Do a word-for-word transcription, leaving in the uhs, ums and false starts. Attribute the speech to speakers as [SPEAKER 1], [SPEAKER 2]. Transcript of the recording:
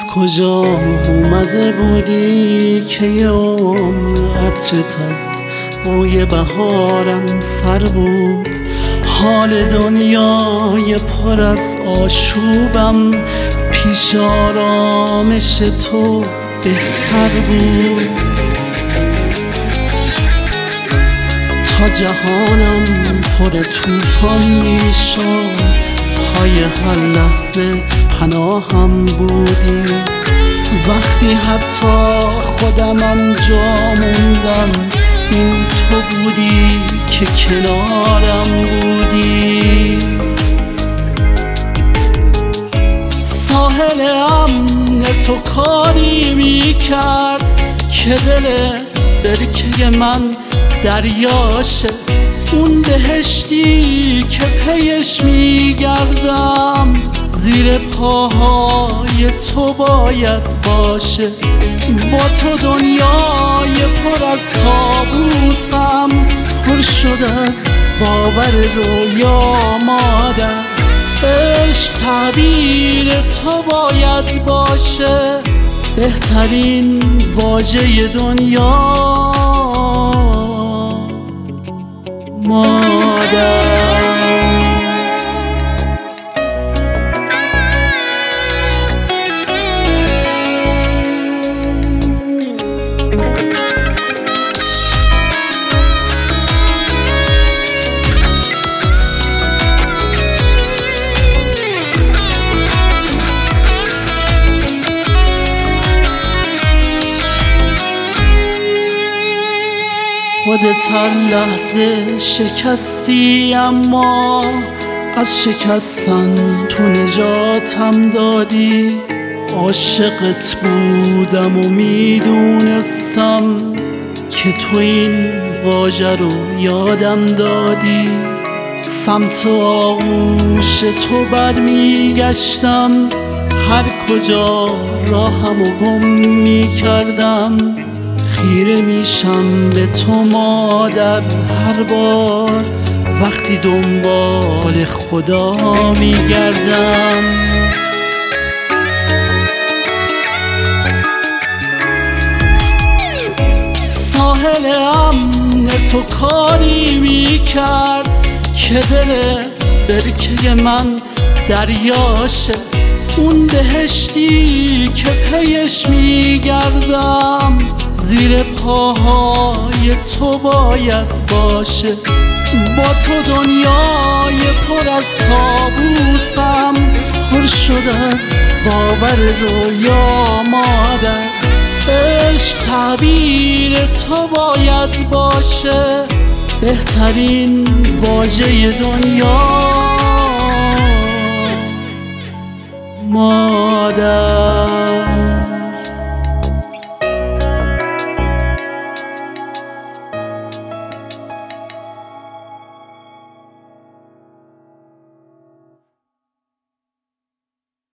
[SPEAKER 1] از کجا اومده بودی که یه عمر عطرت از بوی بهارم سر بود؟ حال دنیای پر از آشوبم پیش آرامش تو بهتر بود. تا جهانم پر طوفان میشد پای هر لحظه پناهم بودی. وقتی حتی خودمم جا موندم این تو بودی که کنارم بودی. ساحل امن تو کاری میکرد که دل برکه من دریاشه، اون بهشتی که پیش میگردم زیر پاهای تو باید باشه. با تو دنیای پر از کابوسم پر شده از باور رویا مادر. عشق تعبیر تو باید باشه، بهترین واژه دنیا مادر. خودت هر لحظه شکستی اما از شکستن تو نجاتم دادی. عاشقت بودم و میدونستم که تو این واژه رو یادم دادی. سمت آغوش تو بر میگشتم، هر کجا راهمو گم میکردم. خیره میشم به تو مادر هر بار وقتی دنبال خدا میگردم. ساحل امن تو کاری میکرد که دل برکه من دریاشه، اون بهشتی که پیش میگردم زیر پاهای تو باید باشه. با تو دنیای پر از کابوسم پر شده از باور رویا مادر. عشق تعبیر تو باید باشه، بهترین واژه دنیا مادر.